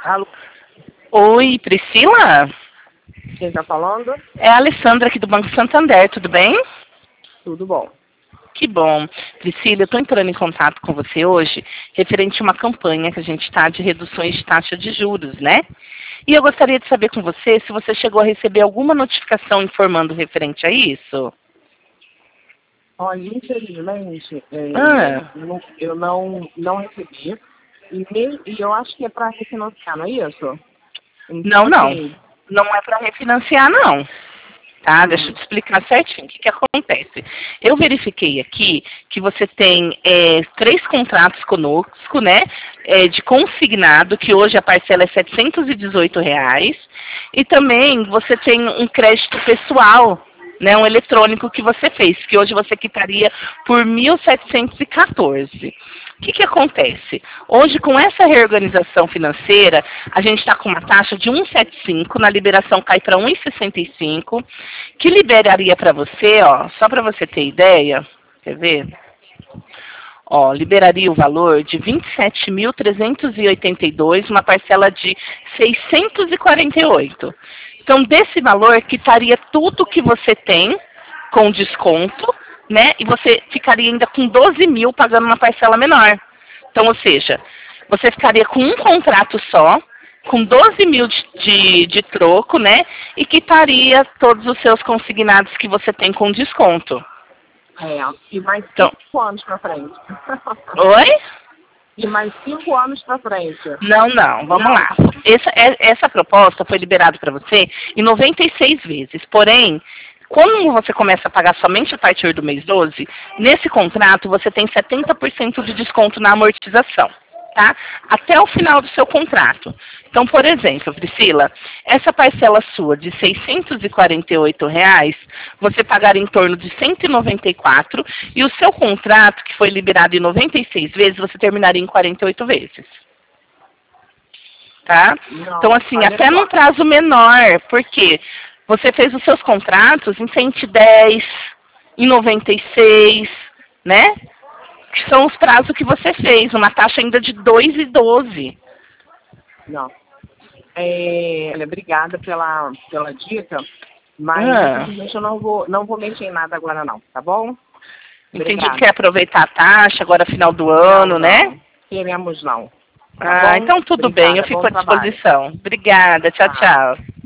Alô, Oi, Priscila? quem está falando? É a Alessandra aqui do Banco Santander, tudo bem? Tudo bom. Que bom. Priscila, eu estou entrando em contato com você hoje referente a uma campanha que a gente está de reduções de taxa de juros, né? E eu gostaria de saber com você se você chegou a receber alguma notificação informando referente a isso. Olha, infelizmente, Ah, eu não recebi. E eu acho que é para refinanciar, não é isso? Então, não. assim, Não é para refinanciar, não. Tá? Deixa eu hum, te explicar certinho o que acontece. Eu verifiquei aqui que você tem 3 contratos conosco, né? De consignado, que hoje a parcela é R$ 718. E também você tem um crédito pessoal, né? Um eletrônico que você fez, que hoje você quitaria por 1.714. O que acontece? Hoje, com essa reorganização financeira, a gente está com uma taxa de 1,75, na liberação cai para 1,65, que liberaria para você, ó, só para você ter ideia, quer ver? Ó, liberaria o valor de 27.382, uma parcela de 648. Então, desse valor, quitaria tudo que você tem com desconto, né? E você ficaria ainda com 12 mil pagando uma parcela menor. Então, ou seja, você ficaria com um contrato só, com 12 mil de troco, né? E quitaria todos os seus consignados que você tem com desconto. e mais Então, 5 anos para frente. oi? E mais 5 anos para frente. Não, vamos lá. Essa proposta foi liberada para você em 96 vezes. Porém, quando você começa a pagar somente a partir do mês 12, nesse contrato você tem 70% de desconto na amortização, tá? Até o final do seu contrato. Então, por exemplo, Priscila, essa parcela sua de R$ 648, você pagaria em torno de 194 e o seu contrato, que foi liberado em 96 vezes, você terminaria em 48 vezes. Tá? Não, Então, assim, olha até num só. prazo menor, porque você fez os seus contratos em 110, em 96, né? Que são os prazos que você fez, uma taxa ainda de 2,12. Não. Olha, obrigada pela dica, mas Ah, infelizmente eu não vou mexer em nada agora não, tá bom? entendi que Obrigada. quer aproveitar a taxa, agora final do Não, ano, né? não. Queremos não. Tá Ah, bom? então tudo bem, eu Obrigada. fico Bom à trabalho. disposição. Obrigada, tchau, Tá. tchau.